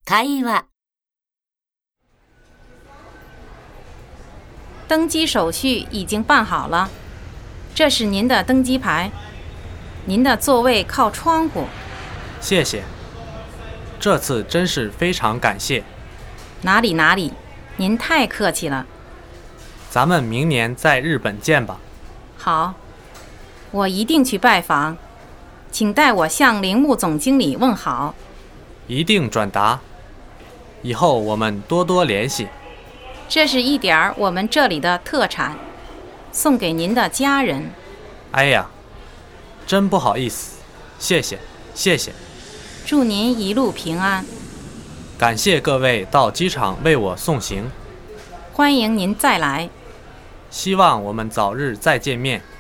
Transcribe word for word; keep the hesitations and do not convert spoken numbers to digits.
会話。 登机手续已经办好了，这是您的登机牌，您的座位靠窗户。 谢谢，这次真是非常感谢。 哪里哪里，您太客气了。 咱们明年在日本见吧。 好，我一定去拜访，请代我向铃木总经理问好。 一定转达，以后我们多多联系。 这是一点儿我们这里的特产，送给您的家人。 哎呀，真不好意思，谢谢谢谢。 祝您一路平安。 感谢各位到机场为我送行， 欢迎您再来。 希望我们早日再见面。